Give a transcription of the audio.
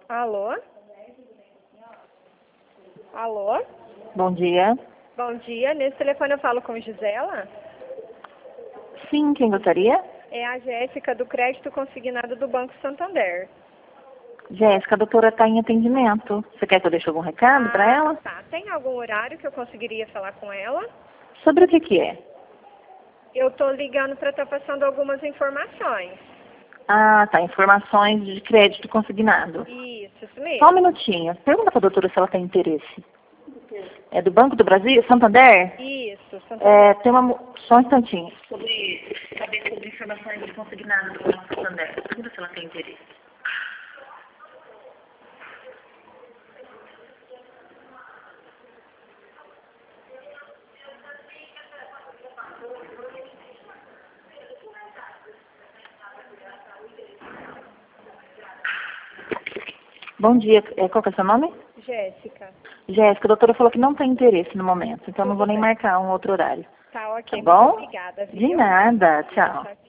Alô? Alô? Bom dia. Bom dia. Nesse telefone eu falo com Gisela? Sim, quem gostaria? É a Jéssica do Crédito Consignado do Banco Santander. Jéssica, a doutora está em atendimento. Você quer que eu deixe algum recado para ela? Tá. Tem algum horário que eu conseguiria falar com ela? Sobre o que é? Eu tô ligando para estar passando algumas informações. Ah, tá. Informações de crédito consignado. Isso mesmo. Só um minutinho. Pergunta para a doutora se ela tem interesse. É do Banco do Brasil? Santander? Isso, Santander. Tem uma... Só um instantinho. Saber sobre informações de consignado do Banco Santander. Pergunta se ela tem interesse. Bom dia. Qual que é o seu nome? Jéssica. Jéssica, a doutora falou que não tem interesse no momento, então não vou nem bem. marcar um outro horário. Tá ok. Tá bom? Muito obrigada, De viu? nada. Tchau. Tchau, tchau.